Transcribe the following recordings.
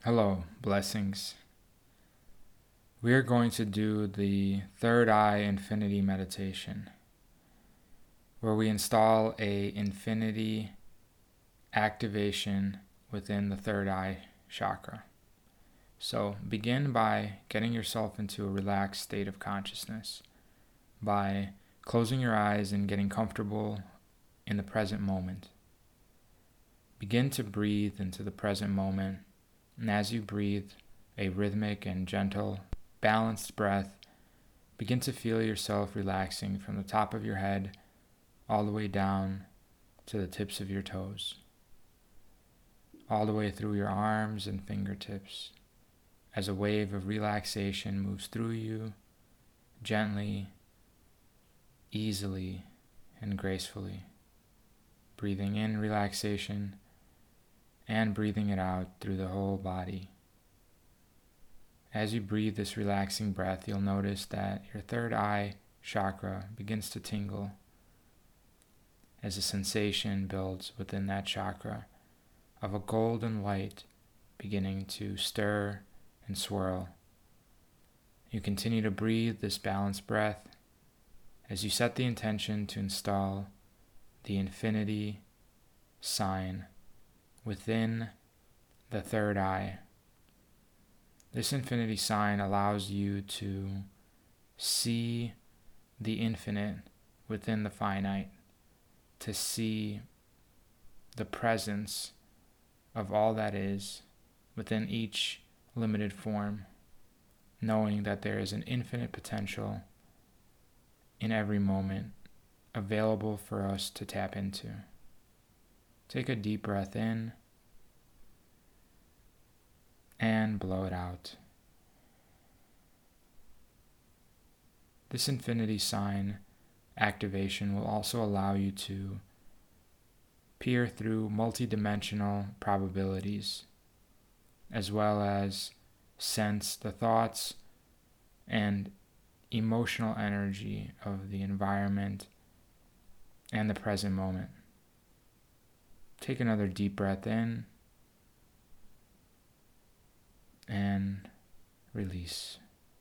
Hello, blessings. We are going to do the third eye infinity meditation, where we install a infinity activation within the third eye chakra. So begin by getting yourself into a relaxed state of consciousness, by closing your eyes and getting comfortable in the present moment. Begin to breathe into the present moment, and as you breathe, a rhythmic and gentle, balanced breath, begin to feel yourself relaxing from the top of your head all the way down to the tips of your toes, all the way through your arms and fingertips, as a wave of relaxation moves through you gently, easily, and gracefully, breathing in relaxation and breathing it out through the whole body. As you breathe this relaxing breath, you'll notice that your third eye chakra begins to tingle as a sensation builds within that chakra of a golden light beginning to stir and swirl. You continue to breathe this balanced breath as you set the intention to install the infinity sign within the third eye. This infinity sign allows you to see the infinite within the finite, to see the presence of all that is within each limited form, knowing that there is an infinite potential in every moment available for us to tap into. Take a deep breath in and blow it out. This infinity sign activation will also allow you to peer through multidimensional probabilities, as well as sense the thoughts and emotional energy of the environment and the present moment. Take another deep breath in and release.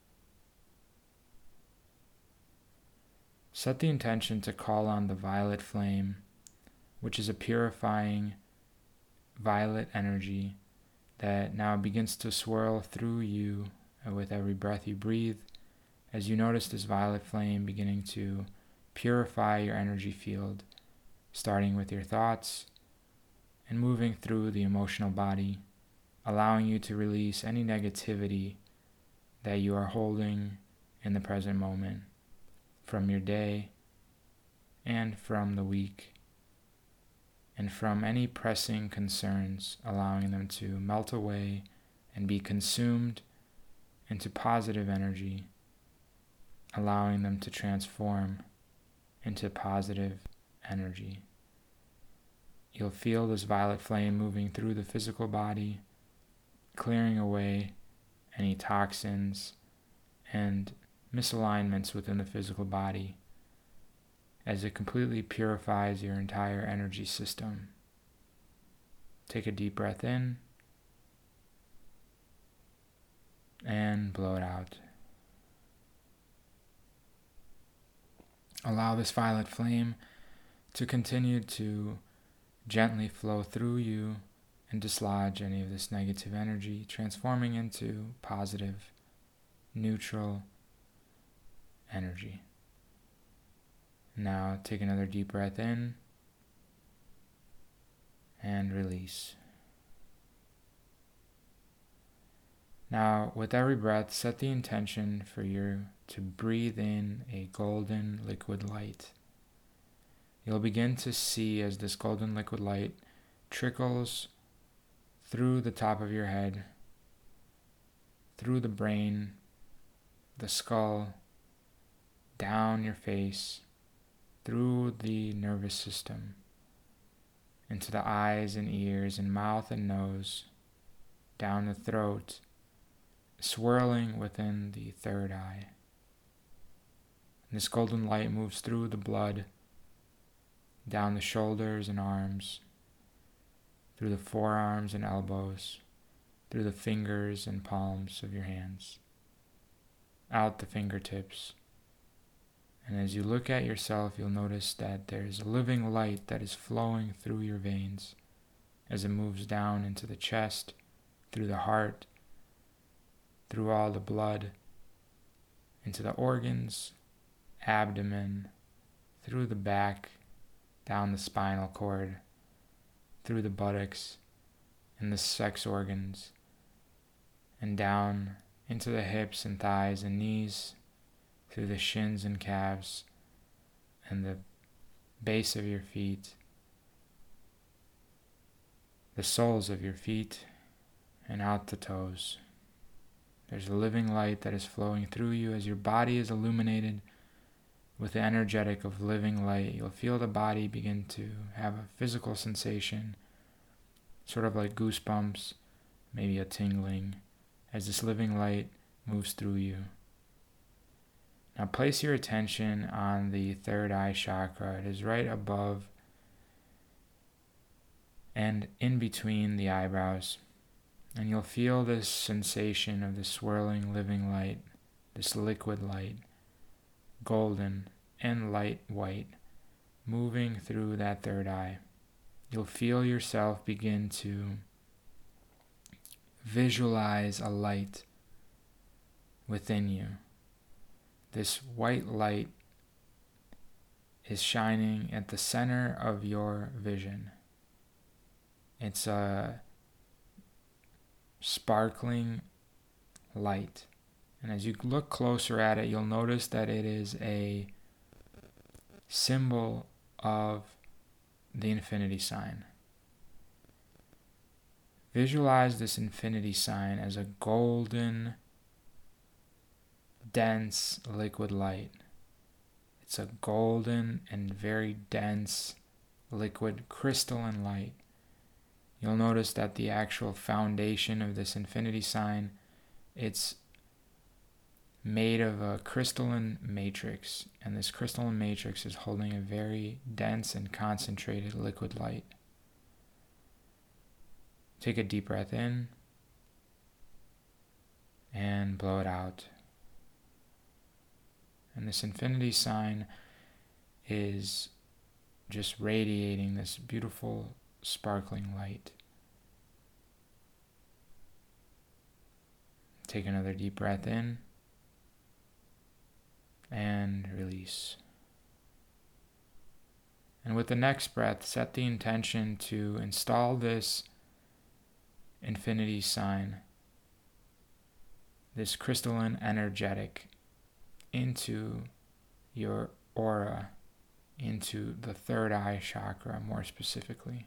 Set the intention to call on the violet flame, which is a purifying violet energy that now begins to swirl through you with every breath you breathe, as you notice this violet flame beginning to purify your energy field, starting with your thoughts and moving through the emotional body, allowing you to release any negativity that you are holding in the present moment from your day and from the week, and from any pressing concerns, allowing them to melt away and be consumed into positive energy, allowing them to transform into positive energy. You'll feel this violet flame moving through the physical body, clearing away any toxins and misalignments within the physical body, as it completely purifies your entire energy system. Take a deep breath in and blow it out. Allow this violet flame to continue to gently flow through you and dislodge any of this negative energy, transforming into positive, neutral energy. Now take another deep breath in and release. Now, with every breath, set the intention for you to breathe in a golden liquid light. You'll begin to see as this golden liquid light trickles through the top of your head, through the brain, the skull, down your face, through the nervous system, into the eyes and ears and mouth and nose, down the throat, swirling within the third eye. And this golden light moves through the blood, down the shoulders and arms, through the forearms and elbows, through the fingers and palms of your hands, out the fingertips. And as you look at yourself, you'll notice that there's a living light that is flowing through your veins as it moves down into the chest, through the heart, through all the blood, into the organs, abdomen, through the back, down the spinal cord, through the buttocks and the sex organs, and down into the hips and thighs and knees, through the shins and calves, and the base of your feet, the soles of your feet, and out the toes. There's a living light that is flowing through you as your body is illuminated with the energetic of living light. You'll feel the body begin to have a physical sensation, sort of like goosebumps, maybe a tingling, as this living light moves through you. Now place your attention on the third eye chakra. It is right above and in between the eyebrows. And you'll feel this sensation of the swirling living light, this liquid light, golden and light white, moving through that third eye. You'll feel yourself begin to visualize a light within you. This white light is shining at the center of your vision. It's a sparkling light. And as you look closer at it, you'll notice that it is a symbol of the infinity sign. Visualize this infinity sign as a golden, dense liquid light. It's a golden and very dense liquid crystalline light. You'll notice that the actual foundation of this infinity sign, it's made of a crystalline matrix, and this crystalline matrix is holding a very dense and concentrated liquid light. Take a deep breath in and blow it out. And this infinity sign is just radiating this beautiful, sparkling light. Take another deep breath in and release. And with the next breath, set the intention to install this infinity sign, this crystalline energetic, into your aura, into the third eye chakra more specifically.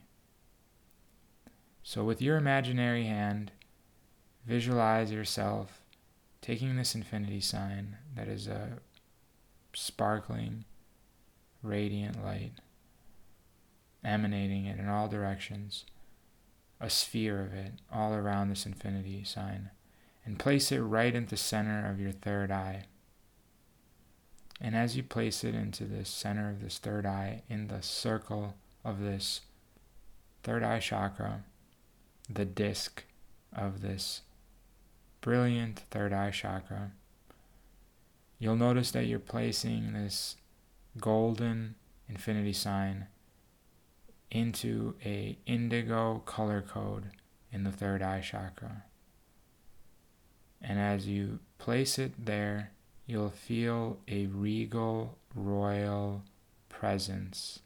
So with your imaginary hand, visualize yourself taking this infinity sign that is a sparkling, radiant light, emanating it in all directions, a sphere of it all around this infinity sign, and place it right into the center of your third eye. And as you place it into the center of this third eye, in the circle of this third eye chakra, the disc of this brilliant third eye chakra, you'll notice that you're placing this golden infinity sign into a indigo color code in the third eye chakra. And as you place it there, you'll feel a regal, royal presence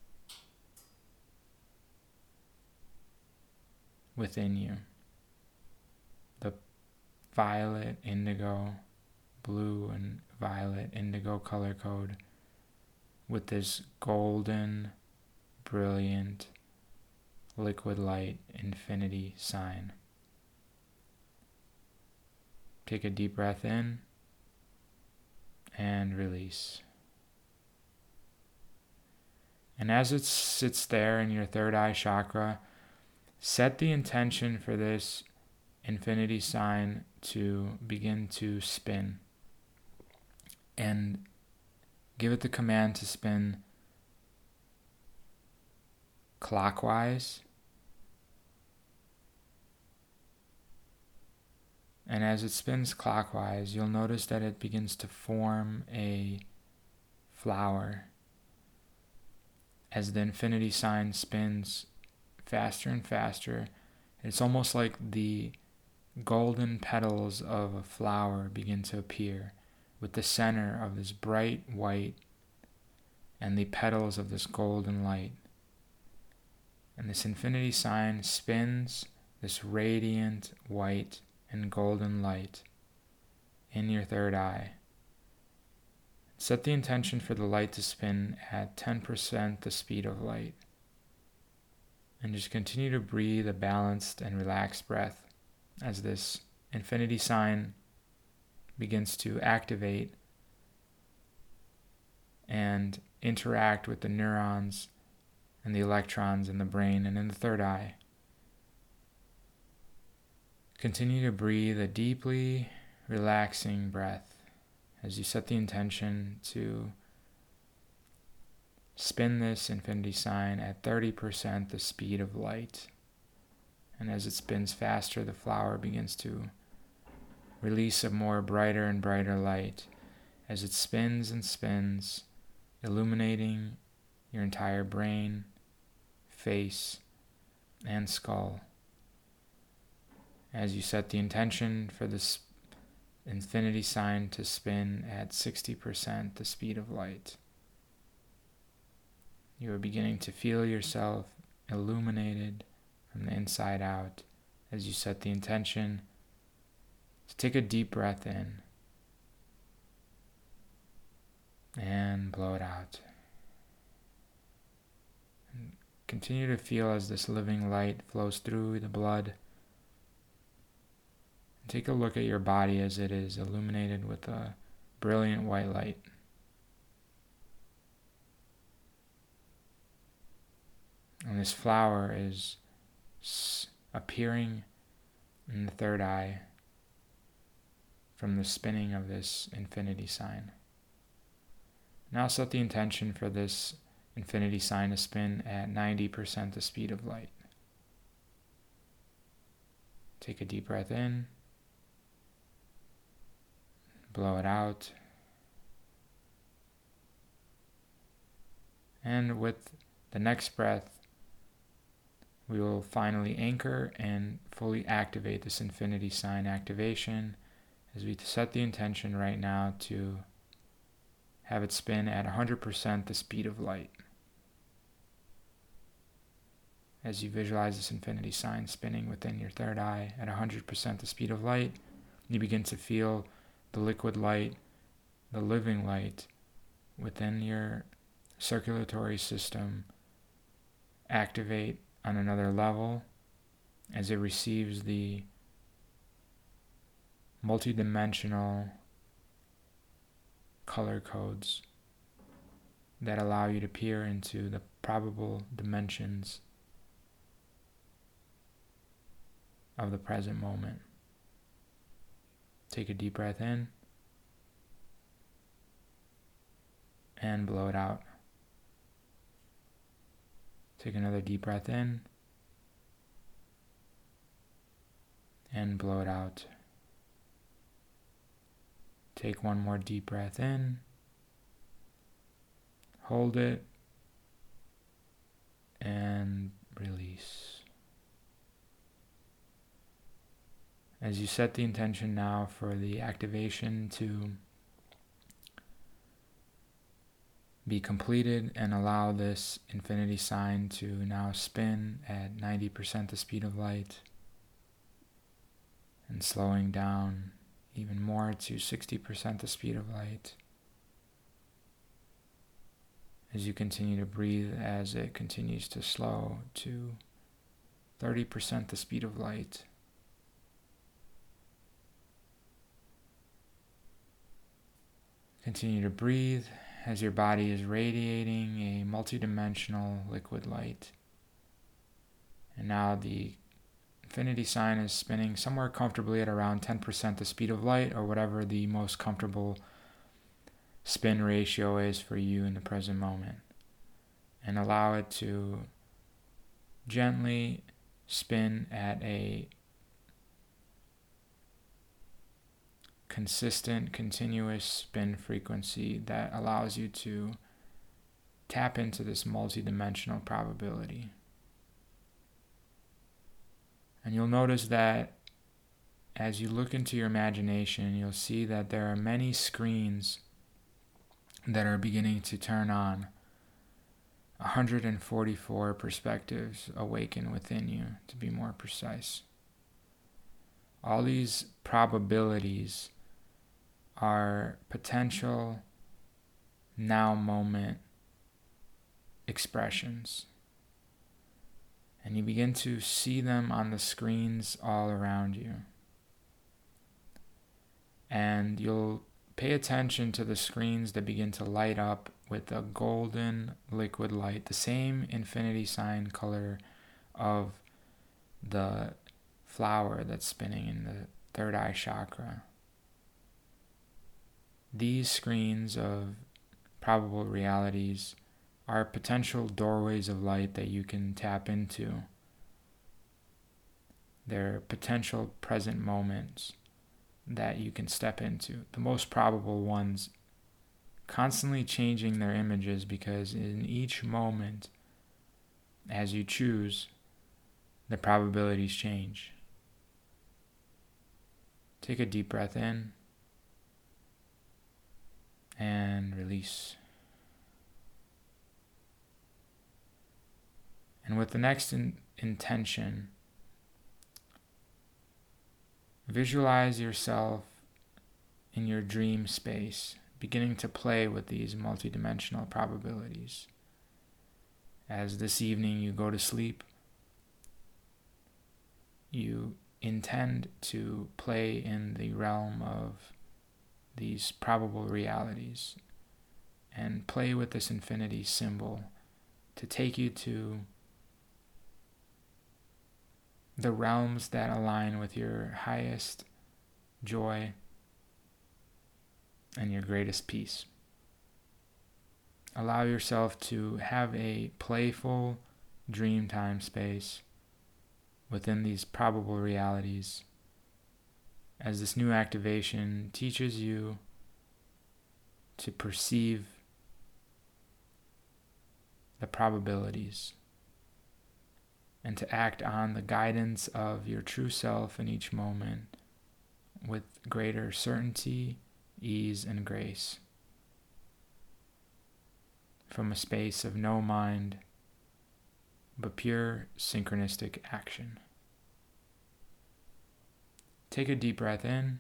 within you. The violet, indigo, blue and violet, indigo color code with this golden, brilliant, liquid light infinity sign. Take a deep breath in and release. And as it sits there in your third eye chakra, set the intention for this infinity sign to begin to spin. And give it the command to spin clockwise, And as it spins clockwise, you'll notice that it begins to form a flower. As the infinity sign spins faster and faster, it's almost like the golden petals of a flower begin to appear, with the center of this bright white and the petals of this golden light. And this infinity sign spins this radiant white and golden light in your third eye. Set the intention for the light to spin at 10% the speed of light. And just continue to breathe a balanced and relaxed breath as this infinity sign begins to activate and interact with the neurons and the electrons in the brain and in the third eye. Continue to breathe a deeply relaxing breath as you set the intention to spin this infinity sign at 30% the speed of light. And as it spins faster, the flower begins to release a more brighter and brighter light as it spins and spins, illuminating your entire brain, face, and skull. As you set the intention for this infinity sign to spin at 60% the speed of light, you are beginning to feel yourself illuminated from the inside out as you set the intention to take a deep breath in and blow it out. And continue to feel as this living light flows through the blood. And take a look at your body as it is illuminated with a brilliant white light. And this flower is appearing in the third eye from the spinning of this infinity sign. Now set the intention for this infinity sign to spin at 90% the speed of light. Take a deep breath in, blow it out, and with the next breath, we will finally anchor and fully activate this infinity sign activation as we set the intention right now to have it spin at 100% the speed of light. As you visualize this infinity sign spinning within your third eye at 100% the speed of light, you begin to feel the liquid light, the living light within your circulatory system activate on another level as it receives the multidimensional color codes that allow you to peer into the probable dimensions of the present moment. Take a deep breath in and blow it out. Take another deep breath in and blow it out. Take one more deep breath in, hold it, and release. As you set the intention now for the activation to be completed and allow this infinity sign to now spin at 90% the speed of light and slowing down even more to 60% the speed of light. As you continue to breathe as it continues to slow to 30% the speed of light. Continue to breathe as your body is radiating a multidimensional liquid light. And now the infinity sign is spinning somewhere comfortably at around 10% the speed of light, or whatever the most comfortable spin ratio is for you in the present moment. And allow it to gently spin at a consistent, continuous spin frequency that allows you to tap into this multidimensional probability. And you'll notice that as you look into your imagination, you'll see that there are many screens that are beginning to turn on. 144 perspectives awaken within you, to be more precise. All these probabilities are potential now moment expressions. And you begin to see them on the screens all around you. And you'll pay attention to the screens that begin to light up with a golden liquid light, the same infinity sign color of the flower that's spinning in the third eye chakra. These screens of probable realities are potential doorways of light that you can tap into. They're potential present moments that you can step into. The most probable ones constantly changing their images, because in each moment, as you choose, the probabilities change. Take a deep breath in and release. And with the next intention, visualize yourself in your dream space, beginning to play with these multidimensional probabilities. As this evening you go to sleep, you intend to play in the realm of these probable realities and play with this infinity symbol to take you to the realms that align with your highest joy and your greatest peace. Allow yourself to have a playful dream time space within these probable realities, as this new activation teaches you to perceive the probabilities and to act on the guidance of your true self in each moment with greater certainty, ease, and grace, from a space of no mind, but pure synchronistic action. Take a deep breath in,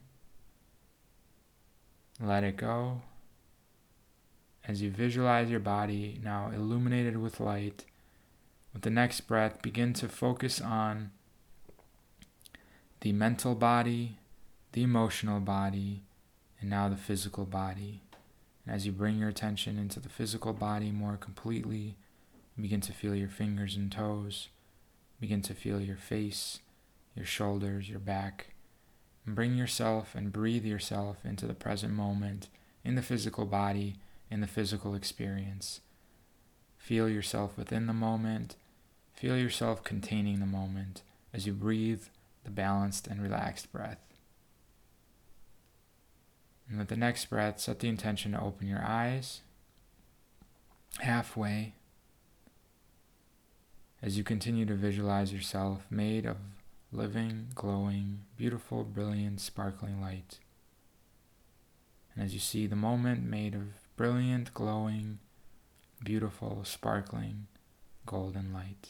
let it go. As you visualize your body now illuminated with light, with the next breath, begin to focus on the mental body, the emotional body, and now the physical body. And as you bring your attention into the physical body more completely, begin to feel your fingers and toes, begin to feel your face, your shoulders, your back, and bring yourself and breathe yourself into the present moment in the physical body, in the physical experience. Feel yourself within the moment. Feel yourself containing the moment as you breathe the balanced and relaxed breath. And with the next breath, set the intention to open your eyes halfway as you continue to visualize yourself made of living, glowing, beautiful, brilliant, sparkling light. And as you see the moment made of brilliant, glowing, beautiful, sparkling, golden light.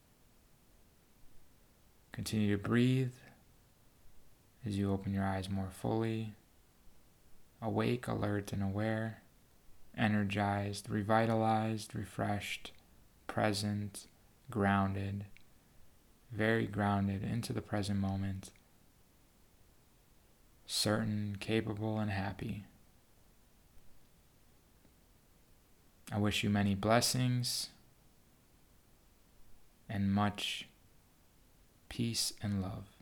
Continue to breathe as you open your eyes more fully, awake, alert, and aware, energized, revitalized, refreshed, present, grounded, very grounded into the present moment, certain, capable, and happy. I wish you many blessings and much peace and love.